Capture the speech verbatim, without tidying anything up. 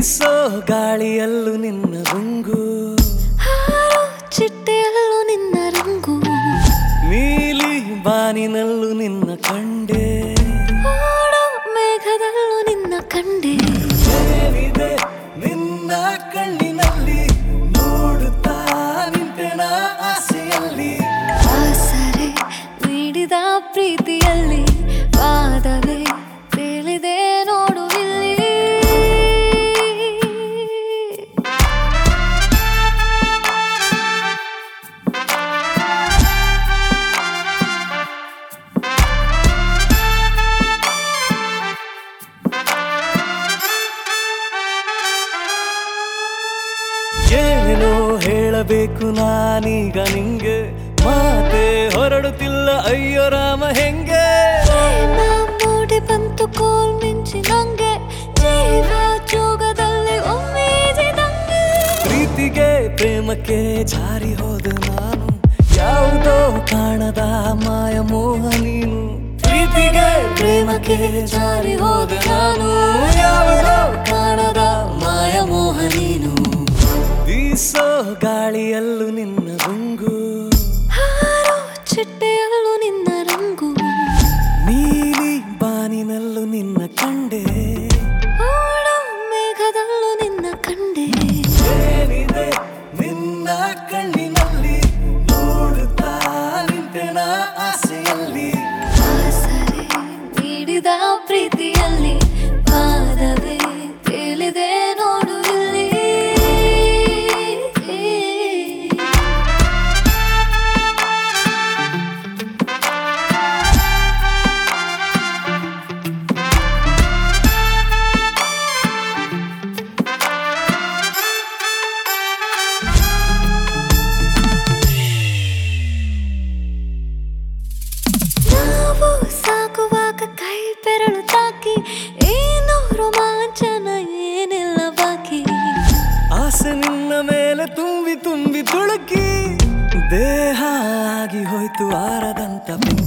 ಬೀಸೋ ಗಾಳಿಯಲ್ಲೂ ನಿನ್ನ ರಂಗು, ಹಾರೋ ಚಿಟ್ಟೆಯಲ್ಲೂ ನಿನ್ನ ರಂಗು, ನೀಲಿ ಬಾನಿನಲ್ಲೂ ನಿನ್ನ ಕಂಡೆ, ಓಡೋ ಮೇಘದಲ್ಲೂ ನಿನ್ನ ಕಂಡೆ. ಏನಿದೆ ನಿನ್ನ ಕಣ್ಣಿನಲ್ಲಿ, ನೋಡುತ್ತಾ ನಿಂತೆನ ಆಸೆಯಲ್ಲಿ. ಆಸರೆ ನೀಡಿದ ಪ್ರೀತಿಯಲ್ಲಿ ಪಾದವೇ ತೇಲಿದೆ ನೋಡು ಇಲ್ಲಿ. ಏನೋ ಹೇಳಬೇಕು ನಾನೀಗ ನಿಂಗೆ, ಮಾತೆ ಹೊರಡುತ್ತಿಲ್ಲ ಅಯ್ಯೋ ರಾಮ ಹೆಂಗೆ. ಪ್ರೇಮ ಮೂಡಿ ಬಂತು ಕೋಲ್ ಮಿಂಚಿ ನಂಗೆ, ಜೀವ ಜೋಗದಲ್ಲಿ ಒಮ್ಮೆದಂಗೆ. ಪ್ರೀತಿಗೆ ಪ್ರೇಮಕ್ಕೆ ಜಾರಿ ಹೋದ ನಾನು, ಯಾವುದೋ ಕಾಣದ ಮಾಯ ಮೋಹ ನೀನು. ಪ್ರೀತಿಗೆ ಪ್ರೇಮಕ್ಕೆ ಜಾರಿ ಹೋದ ನಾನು, ಯಾವುದೋ ಕಾಣದ ಮಾಯ ಮೋಹ ನೀನು. ಬೀಸೋ ಗಾಳಿಯಲ್ಲೂ ನಿನ್ನ ರಂಗು, ಹಾರೋ ಚಿಟ್ಟೆಯಲ್ಲೂ ನಿನ್ನ ರಂಗು, ನೀಲಿ ಬಾನಿನಲ್ಲೂ ನಿನ್ನ ಕಂಡೆ, ಓಡೋ ಮೇಘದಲ್ಲೂ ನಿನ್ನ ಕಂಡೆ. ಏನಿದೆ ನಿನ್ನ ಕಣ್ಣಿನಲ್ಲಿ, ನೋಡುತ್ತಾ ನಿಂತೆನ ಆಸೆಯಲ್ಲಿ. ಆಸರೆ ನೀಡಿದ ಪ್ರೀತಿಯಲ್ಲಿ ಪಾದವೇ ತೇಲಿದೆ ನೋಡು ಇಲ್ಲಿ. ನಾವು ಸಾಕುವಾಗ ಕೈ ಬೆರಳು ತಾಕಿ, ಏನೋ ರೋಮಾಂಚನ ಏನಿಲ್ಲ ಬಾಕಿ. ಆಸೆ ನಿನ್ನ ಮೇಲೆ ತುಂಬಿ ತುಂಬಿ ತುಳುಕಿ, ದೇಹ ಆಗಿ ಹೋಯ್ತು ಆರದಂತ ಬೆಂಕಿ.